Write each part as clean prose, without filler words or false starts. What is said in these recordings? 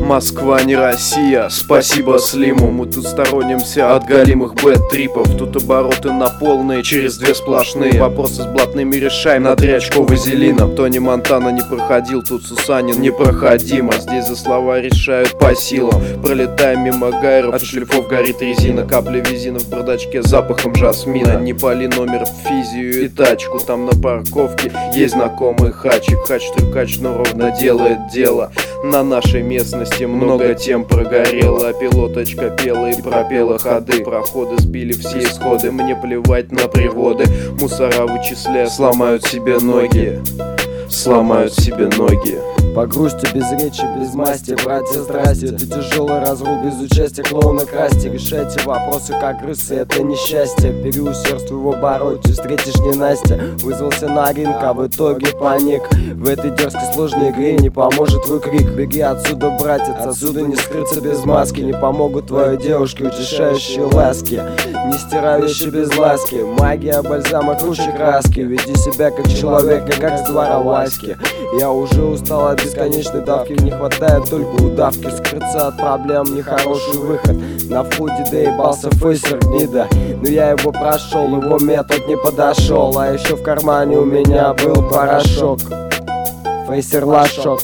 Москва не Россия, спасибо Слиму. Мы тут сторонимся от галимых бэт-трипов. Тут обороты на полные, через две сплошные. Вопросы с блатными решаем на 3 очко вазелином. Тони Монтана не проходил, тут Сусанин непроходимо. Здесь за слова решают по силам. Пролетаем мимо гайров, от шлифов горит резина. Капля визина в бардачке с запахом жасмина. Не пали номер в физию и тачку. Там на парковке есть знакомый хачик. Хач-трюкач, но ровно делает дело. На нашей местности много тем прогорело, а пилоточка пела и пропела ходы. Проходы сбили все исходы, мне плевать на приводы. Мусора вычисляя, сломают себе ноги. Сломают себе ноги. По грусти, без речи, без масти, братья, здрасте. Это тяжелый разрул без участия клоуна Красти. Решайте вопросы как крысы, это несчастье. Переусердствуй в обороте, встретишь не Настя. Вызвался на ринг, а в итоге паник. В этой дерзкой сложной игре не поможет твой крик. Беги отсюда, братец, отсюда не скрыться без маски. Не помогут твоей девушке утешающие ласки, не стирающие без ласки. Магия, бальзама, круче краски. Веди себя как человек, не как с двора Васьки. Я уже устал от бесконечной давки, не хватает только удавки. Скрыться от проблем, нехороший выход. На входе доебался фейсер гнида, но я его прошел, его метод не подошел. А еще в кармане у меня был порошок. Фейсер лошок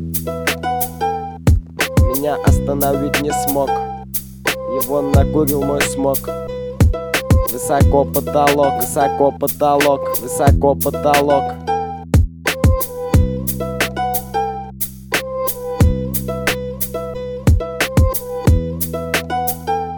меня остановить не смог. Его накурил мой смог. Высоко потолок, высоко потолок, высоко потолок.